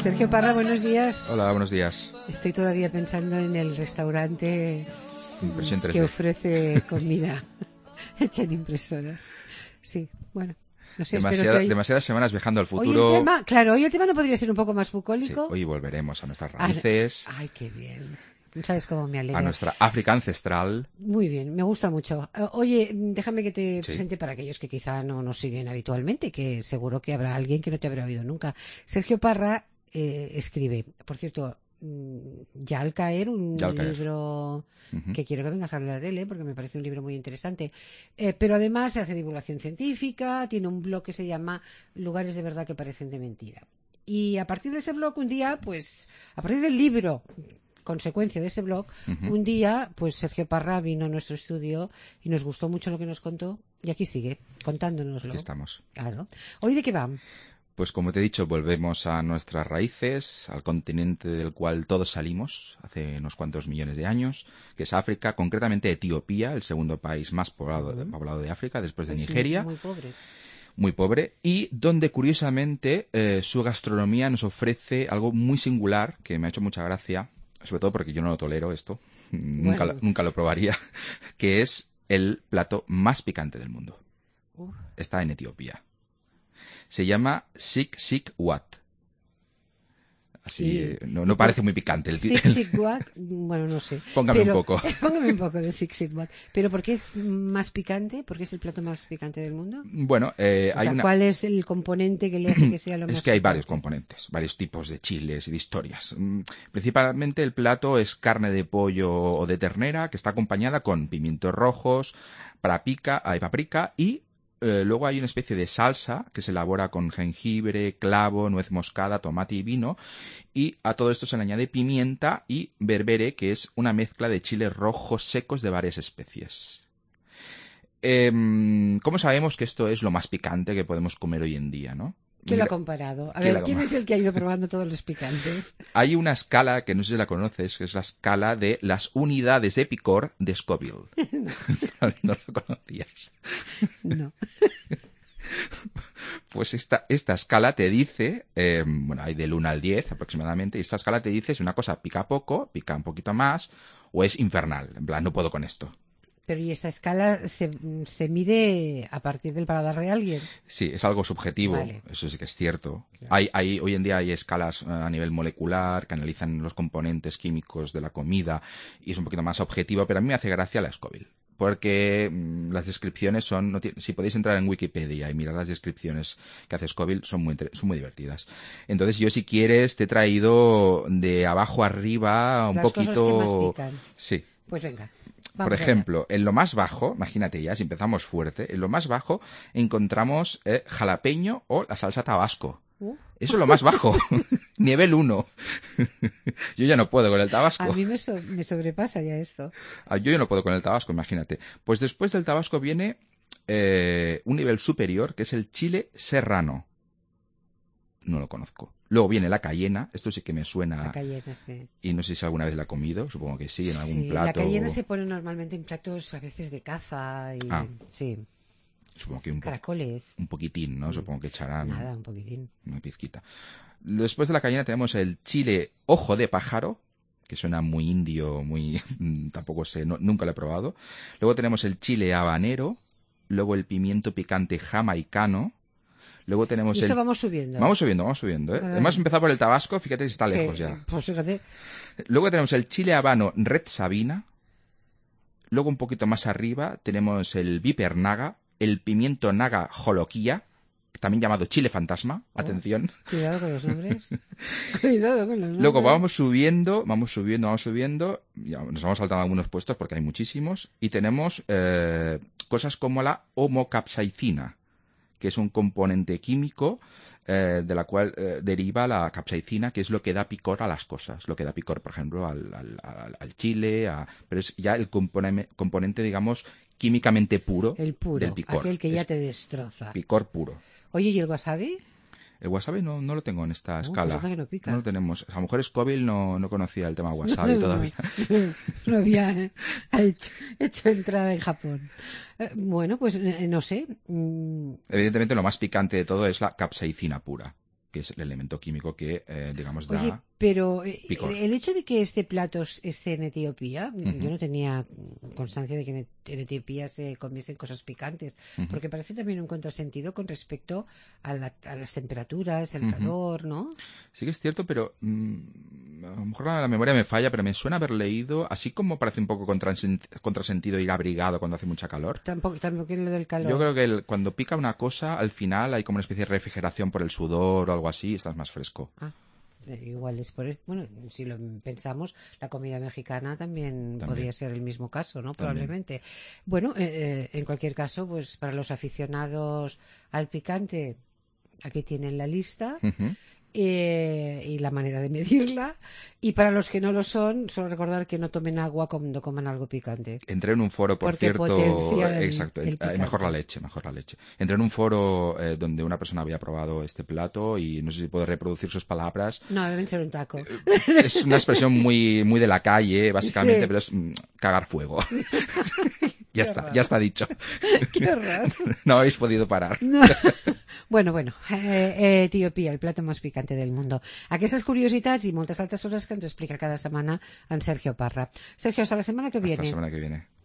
Sergio Parra, buenos días. Hola, buenos días. Estoy todavía pensando en el restaurante que ofrece comida hecha en impresoras. Sí, bueno. No sé, demasiadas semanas viajando al futuro. Hoy el tema no podría ser un poco más bucólico. Sí, hoy volveremos a nuestras raíces. Ay, qué bien. ¿Sabes cómo me alegra? A nuestra África ancestral. Muy bien, me gusta mucho. Oye, déjame que te presente para aquellos que quizá no nos siguen habitualmente, que seguro que habrá alguien que no te habrá oído nunca. Sergio Parra escribe, por cierto, Ya al caer, libro que quiero que vengas a hablar de él, porque me parece un libro muy interesante. Pero además hace divulgación científica, tiene un blog que se llama Lugares de verdad que parecen de mentira. Y a partir de ese blog, un día, pues, a partir del libro, consecuencia de ese blog, un día, pues Sergio Parra vino a nuestro estudio y nos gustó mucho lo que nos contó, y aquí sigue, contándonoslo. Aquí estamos. Claro. ¿Hoy de qué va? Pues como te he dicho, volvemos a nuestras raíces, al continente del cual todos salimos hace unos cuantos millones de años, que es África, concretamente Etiopía, el segundo país más poblado de África, después de Nigeria. Muy pobre. Muy pobre, y donde curiosamente su gastronomía nos ofrece algo muy singular, que me ha hecho mucha gracia, sobre todo porque yo no lo tolero esto, nunca lo probaría, que es el plato más picante del mundo. Está en Etiopía. Se llama Sik-Sik-Wat. Así, sí. No parece muy picante el título. Sik-Sik-Wat, bueno, no sé. Póngame un poco. Póngame un poco de Sik-Sik-Wat. ¿Pero por qué es más picante? ¿Por qué es el plato más picante del mundo? Bueno, ¿cuál es el componente que le hace que sea lo más Es que hay picante? varios componentes, varios tipos de chiles y de historias. Principalmente el plato es carne de pollo o de ternera que está acompañada con pimientos rojos, paprika y luego hay una especie de salsa que se elabora con jengibre, clavo, nuez moscada, tomate y vino, y a todo esto se le añade pimienta y berbere, que es una mezcla de chiles rojos secos de varias especies. ¿Cómo sabemos que esto es lo más picante que podemos comer hoy en día, no? ¿Quién lo ha comparado? A ver, ¿quién es el que ha ido probando todos los picantes? Hay una escala, que no sé si la conoces, que es la escala de las unidades de picor de Scoville. No lo conocías. No. Pues esta escala te dice, hay del 1 al 10 aproximadamente, y esta escala te dice si una cosa pica poco, pica un poquito más, o es infernal, en plan, no puedo con esto. Pero ¿y esta escala se mide a partir del paladar de alguien? Sí, es algo subjetivo, vale. Eso sí que es cierto. Claro. Hoy en día hay escalas a nivel molecular que analizan los componentes químicos de la comida y es un poquito más objetivo, pero a mí me hace gracia la Scoville. Porque las descripciones si podéis entrar en Wikipedia y mirar las descripciones que hace Scoville, son muy divertidas. Entonces yo, si quieres, te he traído de abajo arriba un poquito... Las cosas que más pican. Sí. Pues venga. Por ejemplo, en lo más bajo, imagínate ya, si empezamos fuerte, en lo más bajo encontramos jalapeño o la salsa tabasco. Eso es lo más bajo. Nivel 1. Yo ya no puedo con el tabasco. A mí me sobrepasa ya esto. Yo ya no puedo con el tabasco, imagínate. Pues después del tabasco viene un nivel superior, que es el chile serrano. No lo conozco. Luego viene la cayena, esto sí que me suena. La cayena, sí. Y no sé si alguna vez la he comido, supongo que sí, en algún plato. La cayena se pone normalmente en platos a veces de caza y sí. Supongo que caracoles. Un poquitín, ¿no? Supongo que echarán. Nada, un poquitín. Una pizquita. Después de la cayena tenemos el chile ojo de pájaro, que suena muy indio, tampoco sé, nunca lo he probado. Luego tenemos el chile habanero, luego el pimiento picante jamaicano. Luego tenemos y esto vamos subiendo. Vamos subiendo, ¿eh? Hemos empezado por el tabasco, fíjate si está lejos ya. Pues fíjate. Luego tenemos el chile habano Red Sabina. Luego un poquito más arriba tenemos el viper naga, el pimiento naga joloquía, también llamado chile fantasma. Atención. Cuidado con los nombres. Cuidado con los nombres. Luego vamos subiendo. Ya nos hemos saltado algunos puestos porque hay muchísimos. Y tenemos cosas como la homocapsaicina, que es un componente químico de la cual deriva la capsaicina, que es lo que da picor a las cosas. Lo que da picor, por ejemplo, al chile, pero es ya el componente, digamos, químicamente puro, el puro del picor. Aquel que ya te destroza. Picor puro. Oye, ¿y el wasabi? El wasabi no lo tengo en esta escala. Pues no pica. No lo tenemos. A lo mejor Scoville no conocía el tema wasabi todavía. No había hecho entrada en Japón. Bueno, pues no sé. Evidentemente lo más picante de todo es la capsaicina pura. que es el elemento químico que, digamos, da... Oye, pero picor. el hecho de que este plato esté en Etiopía, yo no tenía constancia de que en Etiopía se comiesen cosas picantes, porque parece también un contrasentido con respecto a las temperaturas, el calor, ¿no? Sí que es cierto, pero a lo mejor la memoria me falla, pero me suena haber leído, así como parece un poco contrasentido ir abrigado cuando hace mucha calor. Tampoco lo del calor. Yo creo que cuando pica una cosa, al final hay como una especie de refrigeración por el sudor o algo así, y estás más fresco. Igual es por... Bueno, si lo pensamos, la comida mexicana también podría ser el mismo caso, ¿no? Probablemente. Bueno, en cualquier caso, pues para los aficionados al picante, aquí tienen la lista. Y la manera de medirla. Y para los que no lo son, solo recordar que no tomen agua cuando coman algo picante. Entré en un foro, por cierto, exacto, mejor la leche. Entré en un foro donde una persona había probado este plato y no sé si puedo reproducir sus palabras. No, deben ser un taco. Es una expresión muy, muy de la calle, básicamente, pero es cagar fuego. Ya está dicho. Qué horror. No habéis podido parar. No. Bueno, Etiopia, el plato más picante del mundo. Aquestes curiositats i moltes altres coses que ens explica cada setmana en Sergio Parra. Sergio, hasta la setmana que viene. Hasta la setmana que viene.